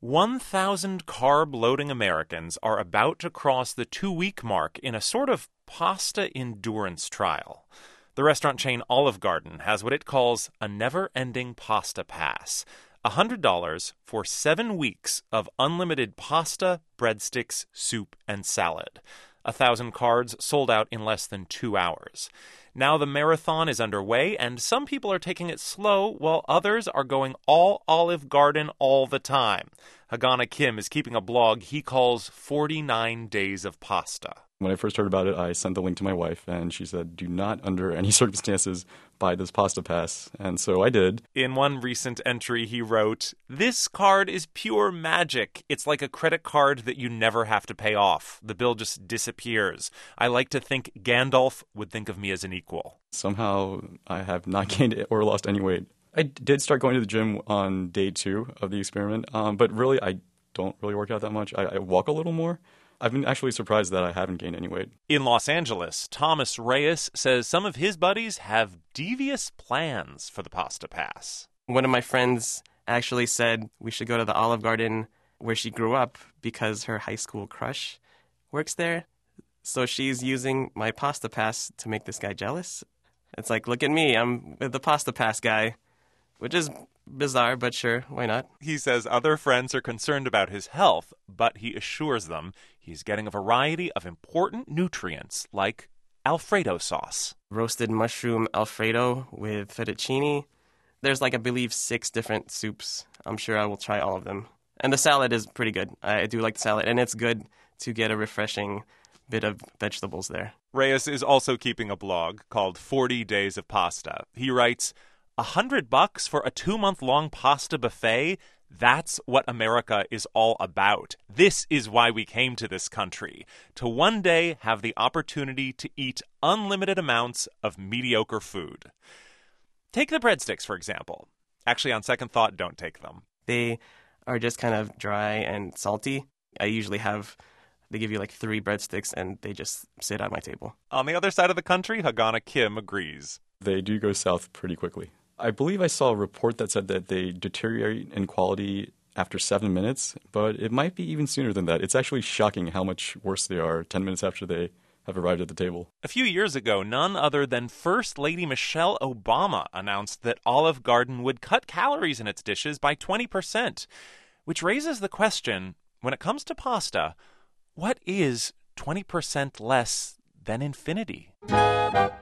1,000 carb-loading Americans are about to cross the 2-week mark in a sort of pasta endurance trial. The restaurant chain Olive Garden has what it calls a never-ending pasta pass. $100 for 7 weeks of unlimited pasta, breadsticks, soup, and salad. 1,000 cards sold out in less than 2 hours. Now the marathon is underway, and some people are taking it slow, while others are going all Olive Garden all the time. Hagana Kim is keeping a blog he calls 49 Days of Pasta. When I first heard about it, I sent the link to my wife, and she said, do not under any circumstances buy this pasta pass. And so I did. In one recent entry, he wrote, "This card is pure magic. It's like a credit card that you never have to pay off. The bill just disappears. I like to think Gandalf would think of me as an equal." Somehow, I have not gained or lost any weight. I did start going to the gym on day 2 of the experiment, but really, I don't really work out that much. I walk a little more. I've been actually surprised that I haven't gained any weight. In Los Angeles, Thomas Reyes says some of his buddies have devious plans for the pasta pass. One of my friends actually said we should go to the Olive Garden where she grew up because her high school crush works there. So she's using my pasta pass to make this guy jealous. It's like, look at me, I'm the pasta pass guy, which is bizarre, but sure, why not? He says other friends are concerned about his health, but he assures them he's getting a variety of important nutrients like Alfredo sauce. Roasted mushroom Alfredo with fettuccine. There's I believe 6 different soups. I'm sure I will try all of them. And the salad is pretty good. I do like the salad, and it's good to get a refreshing bit of vegetables there. Reyes is also keeping a blog called 40 Days of Pasta. He writes, $100 for a 2-month-long pasta buffet? That's what America is all about. This is why we came to this country, to one day have the opportunity to eat unlimited amounts of mediocre food. Take the breadsticks, for example. Actually, on second thought, don't take them. They are just kind of dry and salty. They give you 3 breadsticks, and they just sit on my table. On the other side of the country, Hagana Kim agrees. They do go south pretty quickly. I believe I saw a report that said that they deteriorate in quality after 7 minutes, but it might be even sooner than that. It's actually shocking how much worse they are 10 minutes after they have arrived at the table. A few years ago, none other than First Lady Michelle Obama announced that Olive Garden would cut calories in its dishes by 20%, which raises the question, when it comes to pasta, what is 20% less than infinity?